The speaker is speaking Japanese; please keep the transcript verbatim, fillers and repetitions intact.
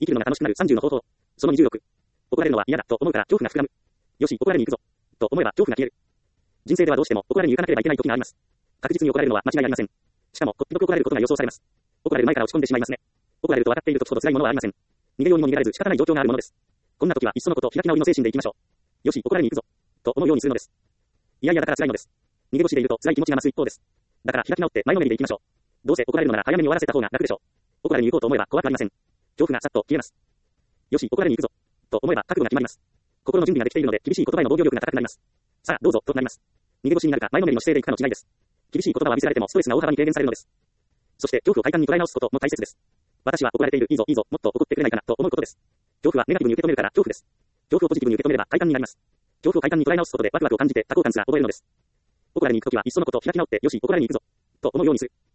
生きるのが楽しくなるさんじゅうの方法。そのにじゅうろく。怒られるのは嫌だと思うから恐怖が膨らむ。よし、怒られに行くぞ。と思えば恐怖が消える。人生ではどうしても怒られに行かなければいけない時があります。確実に怒られるのは間違いありません。しかも、こっぴどく怒られることが予想されます。怒られる前から落ち込んでしまいますね。怒られると分かっている時ほど辛いものはありません。逃げようにも逃げられず仕方ない状況があるものです。こんな時はいっそのこと開き直りの精神でいきましょう。よし、怒られに行くぞ。と思うようにするのです。いやいやだから辛いのです。逃げ腰でいると辛い気持ちが増す一方です。だから開き直って前のめりでいきましょう。どうせ怒られるのなら早めに終わらせた方が楽でしょう。怒られに行こうと思えば怖くありません。恐怖がさっと消えます。よし、怒られに行くぞ。と思えば覚悟が決まります。心の準備ができているので厳しい言葉への防御力が高くなります。さあ、どうぞ、となります。逃げ腰になるか前のめりの姿勢でいくかの違いです。厳しい言葉は見せられてもストレスが大幅に軽減されるのです。そして恐怖を快感に捉え直すことも大切です。私は怒られている、いいぞ、いいぞ、もっと怒ってくれないかなと思うことです。恐怖はネガティブに受け止めるから恐怖です。恐怖をポジティブに受け止めれば快感になります。恐怖を快感に捉え直すことでワクワクを感じて多幸感すら覚えるのです。怒られに行くときはいっそのこと開き直ってよし、怒られに行くぞ。と思うようにする。